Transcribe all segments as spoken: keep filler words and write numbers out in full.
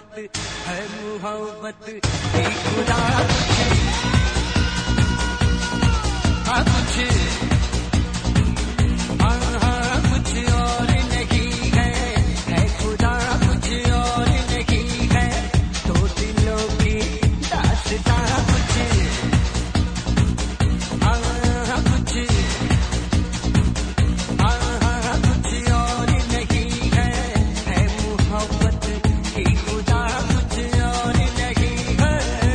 मोहब्बत है मोहब्बत की खुदा हाँ कुछ हाँ हाँ कुछ और नहीं है है खुदा कुछ और नहीं है दो दिलों की दास्तां कुछ हाँ हाँ कुछ हाँ हाँ कुछ और नहीं है है मोहब्बत की खुदा कुछ और नहीं है।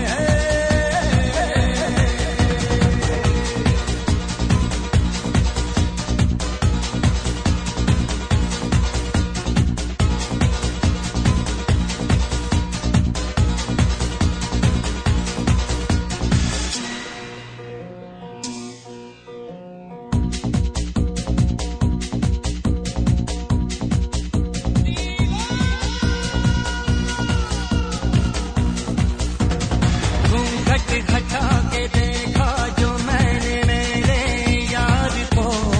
घूंघट घटा के देखा जो मैंने मेरे यार को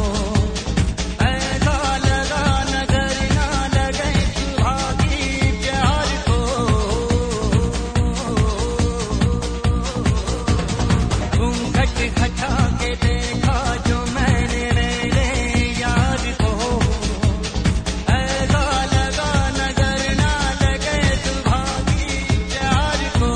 ऐसा लगा नजर ना लगे सुहागी प्यार को घूंघट घटा के देखा जो मैंने मेरे यार को ऐसा लगा नजर ना लगे सुहागी प्यार को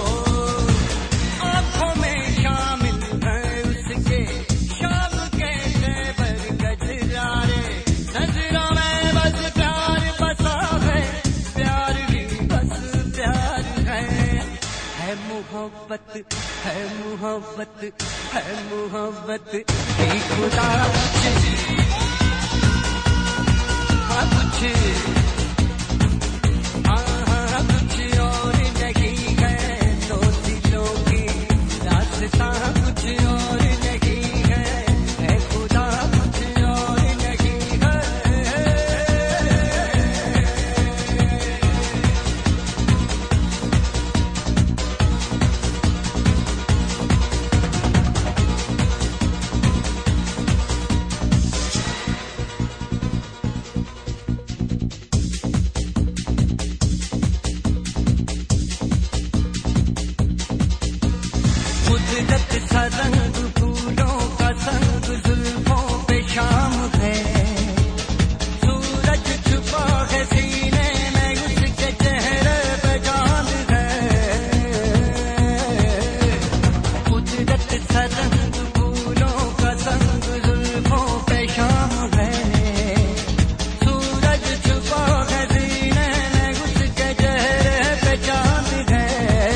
आँखों में शामिल है उसके शाम के तेवर गजरारे नजरों में बस प्यार बसा है प्यार ही बस प्यार है है मोहब्बत है मोहब्बत है मोहब्बत की खुदा कुछ हाँ कुछ हाँ हाँ कुछ और नहीं है दो दिलों की दास्तां कुछ और नहीं है है खुदा कुछ और नहीं है। कुदरत सा रंग फूलों का संग जुल्फों पे शाम है सूरज छुपा है सीने में उसके चेहरे पे चांद है कुदरत सा रंग फूलों का संग जुल्फों पे शाम है सूरज छुपा है सीने में उसके चेहरे पे चांद है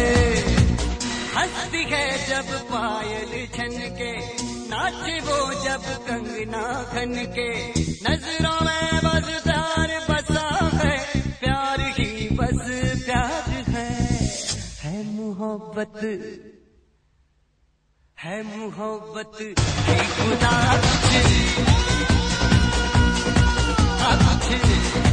हंसती है जब पायल छन के नाचे वो जब कंगना खन के नजरों में बस प्यार बसा है प्यार ही बस प्यार है है मोहब्बत है मोहब्बत की खुदा कुछ हाँ कुछ